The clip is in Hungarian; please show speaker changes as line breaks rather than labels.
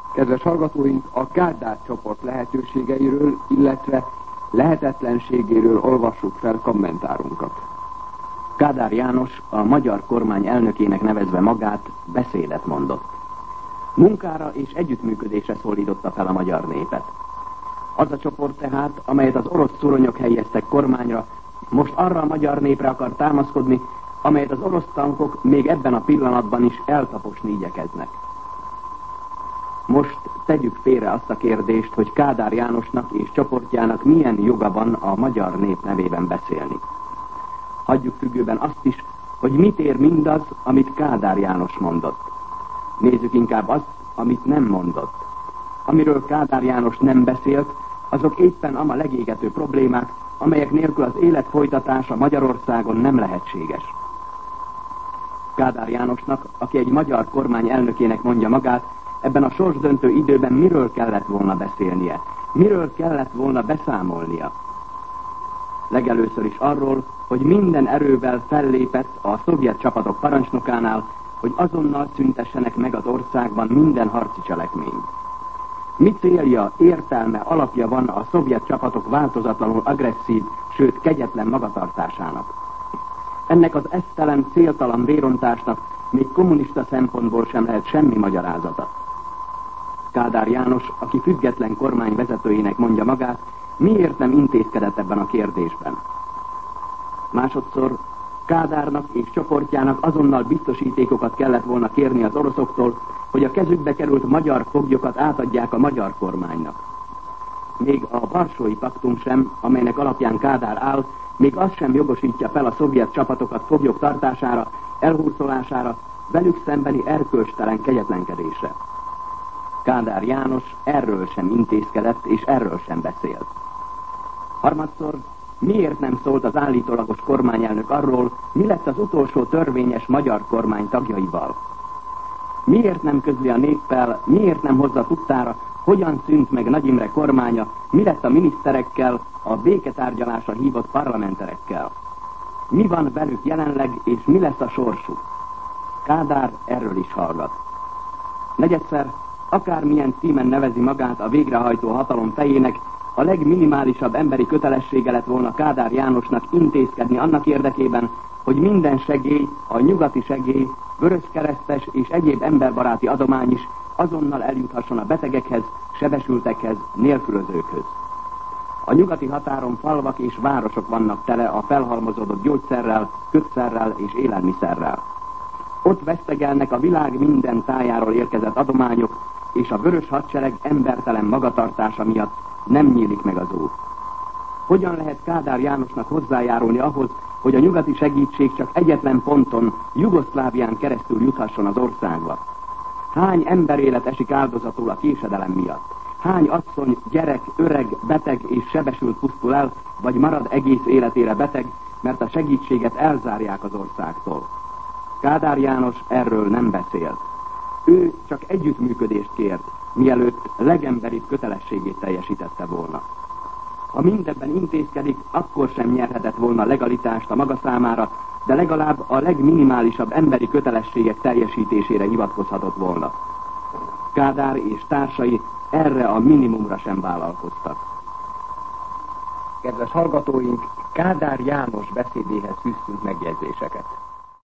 Kedves hallgatóink, a Kádár csoport lehetőségeiről, illetve lehetetlenségéről olvassuk fel kommentárunkat.
Kádár János, a magyar kormány elnökének nevezve magát, beszédet mondott. Munkára és együttműködésre szólította fel a magyar népet. Az a csoport tehát, amelyet az orosz szuronyok helyeztek kormányra, most arra a magyar népre akar támaszkodni, amelyet az orosz tankok még ebben a pillanatban is eltaposni igyekeznek. Most tegyük félre azt a kérdést, hogy Kádár Jánosnak és csoportjának milyen joga van a magyar nép nevében beszélni. Hagyjuk függőben azt is, hogy mit ér mindaz, amit Kádár János mondott. Nézzük inkább azt, amit nem mondott. Amiről Kádár János nem beszélt, azok éppen a legégető problémák, amelyek nélkül az élet folytatása Magyarországon nem lehetséges. Kádár Jánosnak, aki egy magyar kormány elnökének mondja magát, ebben a sorsdöntő időben miről kellett volna beszélnie? Miről kellett volna beszámolnia? Legelőször is arról, hogy minden erővel fellépett a szovjet csapatok parancsnokánál, hogy azonnal szüntessenek meg az országban minden harci cselekményt. Mi célja, értelme, alapja van a szovjet csapatok változatlanul agresszív, sőt kegyetlen magatartásának? Ennek az esztelen, céltalan vérontásnak még kommunista szempontból sem lehet semmi magyarázata. Kádár János, aki független kormány vezetőjének mondja magát, miért nem intézkedett ebben a kérdésben? Másodszor, Kádárnak és csoportjának azonnal biztosítékokat kellett volna kérni az oroszoktól, hogy a kezükbe került magyar foglyokat átadják a magyar kormánynak. Még a Varsói Paktum sem, amelynek alapján Kádár áll, még az sem jogosítja fel a szovjet csapatokat foglyok tartására, elhurcolására, velük szembeni erkölcstelen kegyetlenkedésre. Kádár János erről sem intézkedett, és erről sem beszélt. Harmadszor, miért nem szólt az állítólagos kormányelnök arról, mi lett az utolsó törvényes magyar kormány tagjaival? Miért nem közli a néppel, miért nem hozza tudtára, hogyan szűnt meg Nagy Imre kormánya, mi lett a miniszterekkel, a béketárgyalásra hívott parlamenterekkel? Mi van velük jelenleg, és mi lesz a sorsuk? Kádár erről is hallgat. Negyedszer, akármilyen címen nevezi magát a végrehajtó hatalom fejének, a legminimálisabb emberi kötelessége lett volna Kádár Jánosnak intézkedni annak érdekében, hogy minden segély, a nyugati segély, vöröskeresztes és egyéb emberbaráti adomány is azonnal eljuthasson a betegekhez, sebesültekhez, nélkülözőkhöz. A nyugati határon falvak és városok vannak tele a felhalmozódott gyógyszerrel, kötszerrel és élelmiszerrel. Ott vesztegelnek a világ minden tájáról érkezett adományok, és a vörös hadsereg embertelen magatartása miatt nem nyílik meg az út. Hogyan lehet Kádár Jánosnak hozzájárulni ahhoz, hogy a nyugati segítség csak egyetlen ponton, Jugoszlávián keresztül juthasson az országba? Hány emberélet esik áldozatul a késedelem miatt? Hány asszony, gyerek, öreg, beteg és sebesült pusztul el, vagy marad egész életére beteg, mert a segítséget elzárják az országtól? Kádár János erről nem beszélt. Ő csak együttműködést kért, mielőtt legemberibb kötelességét teljesítette volna. Ha mindebben intézkedik, akkor sem nyerhetett volna legalitást a maga számára, de legalább a legminimálisabb emberi kötelességek teljesítésére hivatkozhatott volna. Kádár és társai erre a minimumra sem vállalkoztak.
Kedves hallgatóink, Kádár János beszédéhez fűztünk megjegyzéseket.